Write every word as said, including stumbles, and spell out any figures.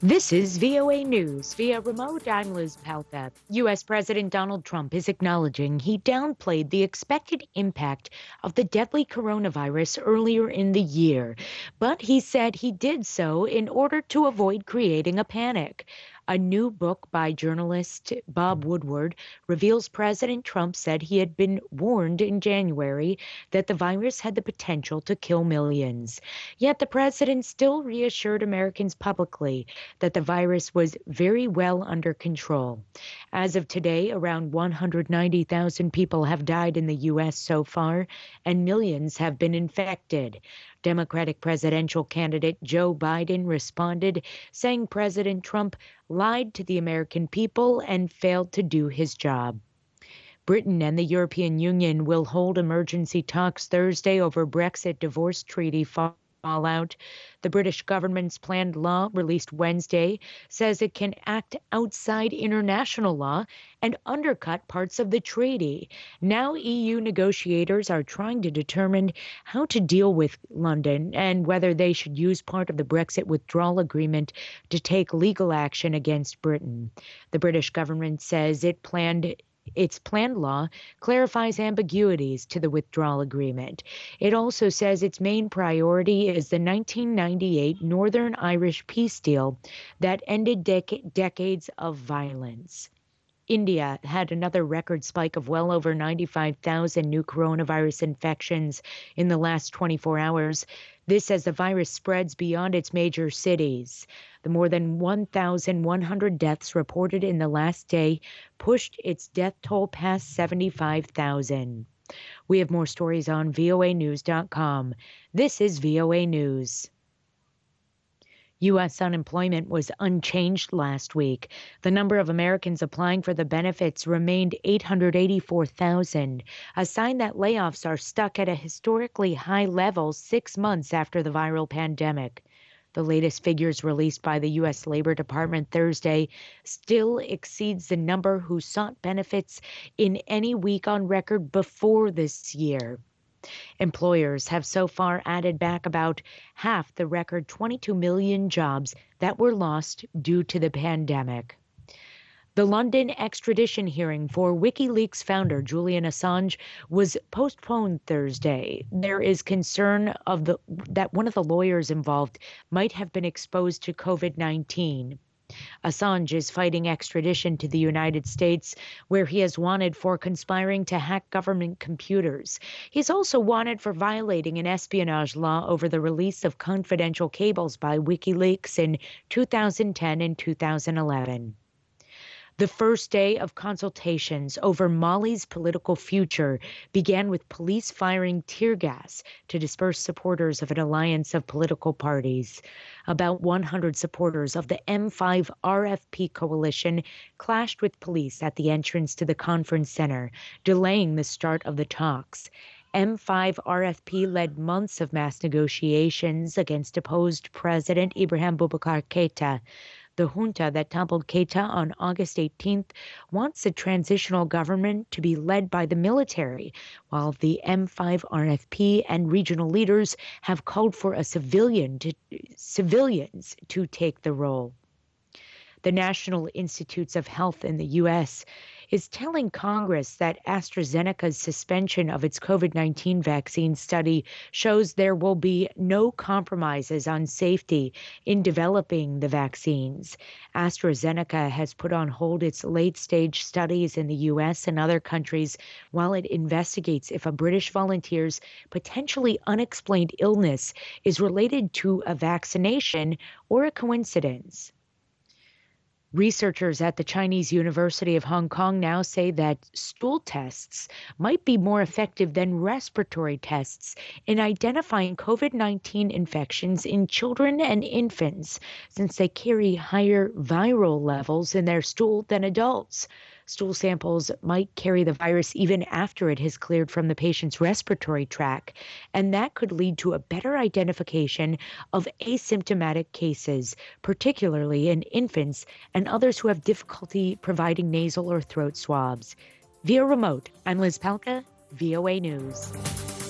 This is V O A News. Via remote, I'm Liz Palka. U S. President Donald Trump is acknowledging he downplayed the expected impact of the deadly coronavirus earlier in the year, but he said he did so in order to avoid creating a panic. A new book by journalist Bob Woodward reveals President Trump said he had been warned in January that the virus had the potential to kill millions. Yet the president still reassured Americans publicly that the virus was very well under control. As of today, around one hundred ninety thousand people have died in the U S so far, and millions have been infected. Democratic presidential candidate Joe Biden responded, saying President Trump lied to the American people and failed to do his job. Britain and the European Union will hold emergency talks Thursday over Brexit divorce treaty fallout. The British government's planned law, released Wednesday, says it can act outside international law and undercut parts of the treaty. Now E U negotiators are trying to determine how to deal with London and whether they should use part of the Brexit withdrawal agreement to take legal action against Britain. The British government says it planned Its planned law clarifies ambiguities to the withdrawal agreement. It also says its main priority is the nineteen ninety-eight Northern Irish peace deal that ended dec- decades of violence. India had another record spike of well over ninety-five thousand new coronavirus infections in the last twenty-four hours. This as the virus spreads beyond its major cities. The more than one thousand one hundred deaths reported in the last day pushed its death toll past seventy-five thousand. We have more stories on V O A news dot com. This is V O A News. U S unemployment was unchanged last week. The number of Americans applying for the benefits remained eight hundred eighty-four thousand, a sign that layoffs are stuck at a historically high level six months after the viral pandemic. The latest figures released by the U S Labor Department Thursday still exceeds the number who sought benefits in any week on record before this year. Employers have so far added back about half the record twenty-two million jobs that were lost due to the pandemic. The London extradition hearing for WikiLeaks founder Julian Assange was postponed Thursday. There is concern of the that one of the lawyers involved might have been exposed to COVID nineteen. Assange is fighting extradition to the United States, where he is wanted for conspiring to hack government computers. He's also wanted for violating an espionage law over the release of confidential cables by WikiLeaks in two thousand ten and two thousand eleven. The first day of consultations over Mali's political future began with police firing tear gas to disperse supporters of an alliance of political parties. About one hundred supporters of the M five R F P coalition clashed with police at the entrance to the conference center, delaying the start of the talks. M five R F P led months of mass negotiations against deposed President Ibrahim Boubacar Keita. The junta that toppled Keita on August eighteenth wants a transitional government to be led by the military, while the M five R F P and regional leaders have called for a civilian to, civilians to take the role. The National Institutes of Health in the U S is telling Congress that AstraZeneca's suspension of its COVID nineteen vaccine study shows there will be no compromises on safety in developing the vaccines. AstraZeneca has put on hold its late-stage studies in the U S and other countries while it investigates if a British volunteer's potentially unexplained illness is related to a vaccination or a coincidence. Researchers at the Chinese University of Hong Kong now say that stool tests might be more effective than respiratory tests in identifying COVID nineteen infections in children and infants, since they carry higher viral levels in their stool than adults. Stool samples might carry the virus even after it has cleared from the patient's respiratory tract, and that could lead to a better identification of asymptomatic cases, particularly in infants and others who have difficulty providing nasal or throat swabs. Via remote, I'm Liz Palka, V O A News.